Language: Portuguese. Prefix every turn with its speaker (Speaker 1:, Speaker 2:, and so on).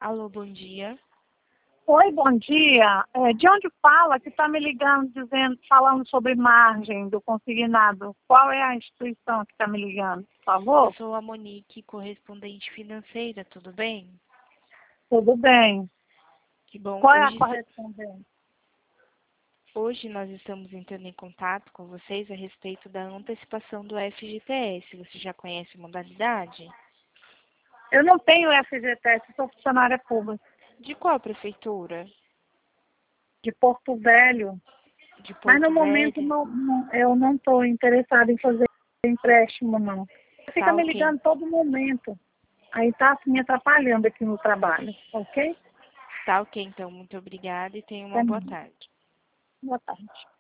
Speaker 1: Alô, bom dia.
Speaker 2: Oi, bom dia. De onde fala que está me ligando falando sobre margem do consignado? Qual é a instituição que está me ligando, por
Speaker 1: Eu
Speaker 2: favor?
Speaker 1: sou a Monique, correspondente financeira, tudo bem?
Speaker 2: Tudo bem.
Speaker 1: Que bom.
Speaker 2: Qual é a correspondente?
Speaker 1: Hoje nós estamos entrando em contato com vocês a respeito da antecipação do FGTS. Você já conhece a modalidade?
Speaker 2: Eu não tenho FGTS, sou funcionária pública
Speaker 1: De qual prefeitura?
Speaker 2: de Porto Velho,
Speaker 1: De
Speaker 2: mas no
Speaker 1: Porto
Speaker 2: momento
Speaker 1: Velho?
Speaker 2: eu não estou interessada em fazer empréstimo, não. Fica
Speaker 1: Tá
Speaker 2: me
Speaker 1: ok.
Speaker 2: ligando todo momento. Aí está me atrapalhando aqui no trabalho, ok?
Speaker 1: Tá ok, então. Muito obrigada e tenha uma
Speaker 2: Até
Speaker 1: boa
Speaker 2: mais.
Speaker 1: tarde.
Speaker 2: Boa tarde.